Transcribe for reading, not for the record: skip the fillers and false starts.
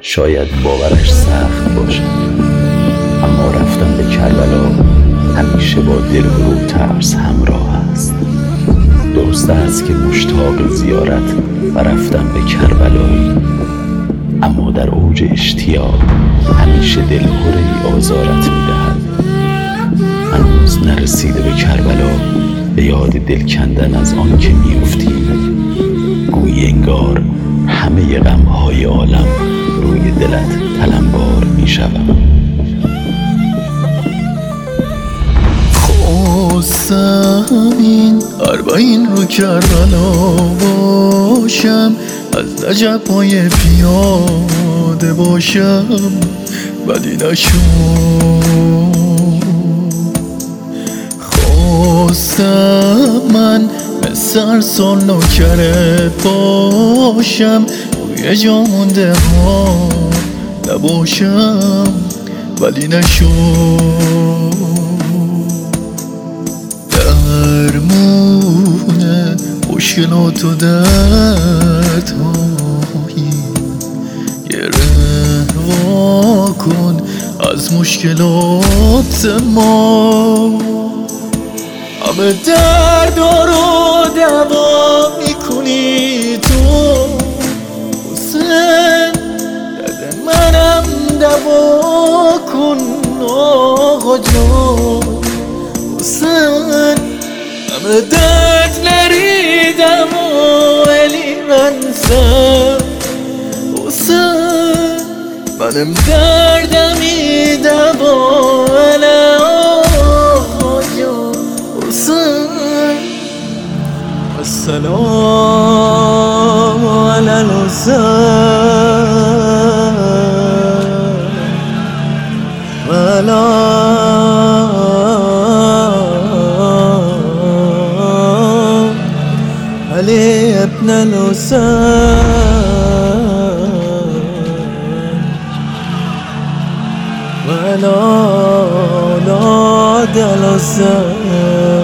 شاید باورش سخت باشد، اما رفتن به کربلا همیشه با دل و ترس همراه است. درست است که مشتاق زیارت و رفتن به کربلایی، اما در اوج اشتیاق همیشه دلهره‌ای آزارت می‌دهد. هنوز نرسیده به کربلا به یاد دل کندن از آن که می‌افتی، گویی انگار همه غم‌های عالم روی دلت تلمبار می‌شود. خواستم این اربعین رو کربلا باشم، از نجف‌های پیاده باشم، ولی نشد. خواستم من سرسان نوکرت باشم، روی جا مونده ها نباشم، ولی نشد. درمونه مشکلات و دردهایی، گره وا کن از مشکلات ما. همه دردا رو دوا میکنی تو حسین، درد منم دوا کن آقا جان حسین. همه درد نریدم ولی من سر حسین، منم دردمی دوا ولی آقا جان حسین. السلام علی الحسین ولا علي ابن الحسين ولا أولاد الحسين.